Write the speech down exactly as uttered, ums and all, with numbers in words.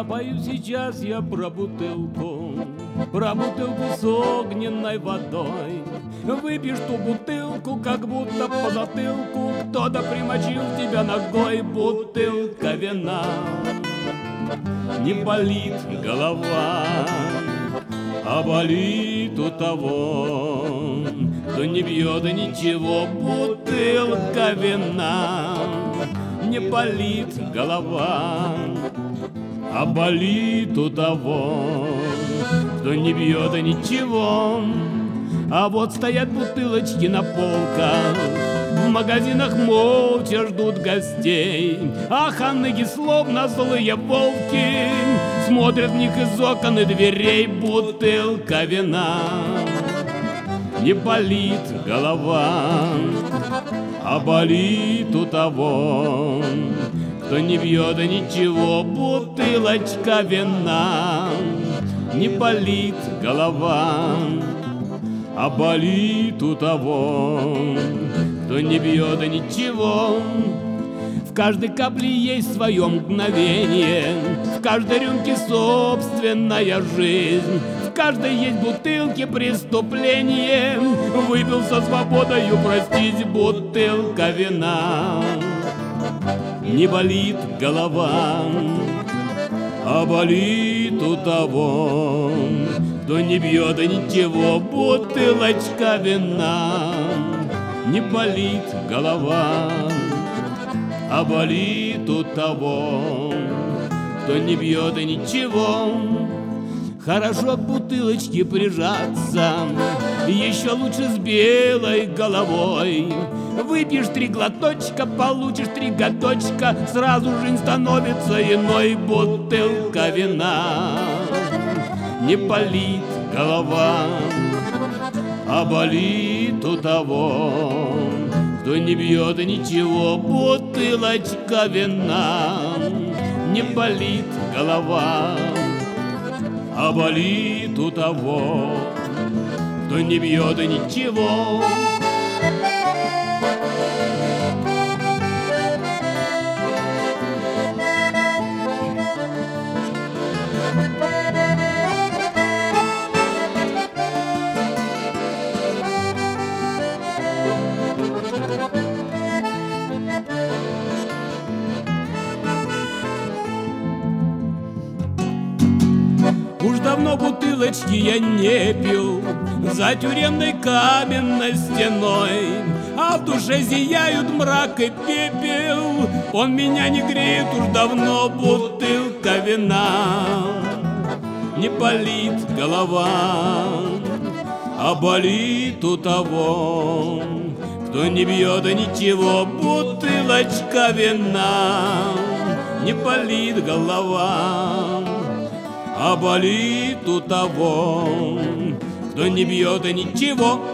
Запою сейчас я про бутылку, про бутылку с огненной водой. Выпьешь ту бутылку, как будто по затылку кто-то примочил тебя ногой. Бутылка вина, не болит голова, а болит у того, кто не бьет ничего. Бутылка вина, не болит голова, а болит у того, кто не бьет ничего. А вот стоят бутылочки на полках, в магазинах молча ждут гостей. А ханыги, словно злые волки, смотрят в них из окон и дверей. Бутылка вина, не болит голова, а болит у того, кто не бьет ничего. Бутылочка вина, не болит голова, а болит у того, кто не бьет ничего. В каждой капле есть свое мгновение, в каждой рюмке собственная жизнь, в каждой есть бутылке преступление. Выпил со свободою простить. Бутылка вина, не болит голова, а болит у того, кто не бьет ничего. Бутылочка вина, не болит голова, а болит у того, кто не бьет ничего. Хорошо к бутылочке прижаться, еще лучше с белой головой. Выпьешь три глоточка, получишь три годочка, сразу жизнь становится иной. Бутылка вина, не болит голова, а болит у того, кто не бьет ничего. Бутылочка вина, не болит голова, а болит у того, кто не бьет ничего. Уж давно бутылочки я не пил за тюремной каменной стеной, а в душе зияют мрак и пепел. Он меня не греет уж давно. Бутылка вина, не болит голова, а болит у того, кто не бьет ничего. Бутылочка вина, не болит голова, а болит у того, кто не бьет ничего.